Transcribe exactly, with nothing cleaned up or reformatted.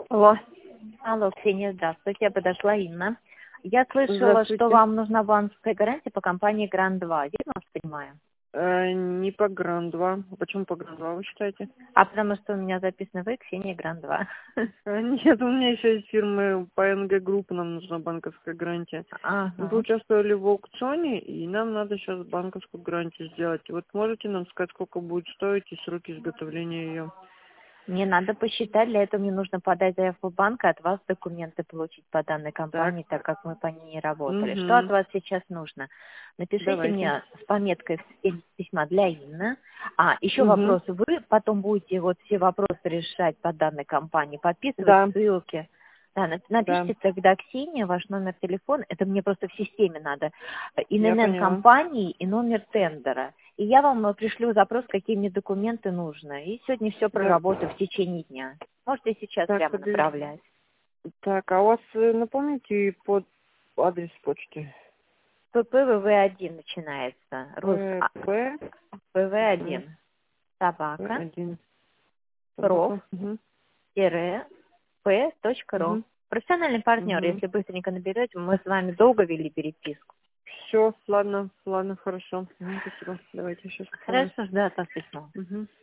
Алло. Алло, Ксения, здравствуйте. Я подошла Инна. Я слышала, Здравствуйте. что вам нужна банковская гарантия по компании Гранд два. Верно вас понимаю? Э, не по Гранд два. Почему по Гранд два вы считаете? А потому что у меня записано вы, Ксения Гранд два. Э, Нет, у меня еще есть фирмы по эн гэ Групп, нам нужна банковская гарантия. Мы Ага. поучаствовали в аукционе, и нам надо сейчас банковскую гарантию сделать. Вот можете нам сказать, сколько будет стоить и сроки изготовления ее? Мне надо посчитать, для этого мне нужно подать заявку в банк, и от вас документы получить по данной Так. компании, так как мы по ней не работали. Что от Угу. вас сейчас нужно? Напишите Давайте. мне с пометкой в системе письма для Инны. А, еще Угу. вопрос. Вы потом будете вот все вопросы решать по данной компании, подписывать Да, ссылки. Да, нап- да, напишите тогда Ксения, ваш номер телефона, это мне просто в системе надо, я ин эн эн поняла. компании и номер тендера. И я вам э, пришлю запрос, какие мне документы нужно. И сегодня все Так, проработаю в течение дня. Можете сейчас так, прямо подожди. направлять. Так, а у вас, э, напомните, под адрес почты? пэ пэ вэ вэ один начинается. Рус... П, а, П, вэ вэ П, один. Собака. один. Проф. Собака. Угу. Тире. П. Точка ру. Угу. Профессиональный партнер. Угу. Если быстренько наберете, мы с вами долго вели переписку. Все, ладно, ладно, хорошо. Мгм, спасибо. Давайте сейчас помню. Хорошо, жду от вас письма. Угу.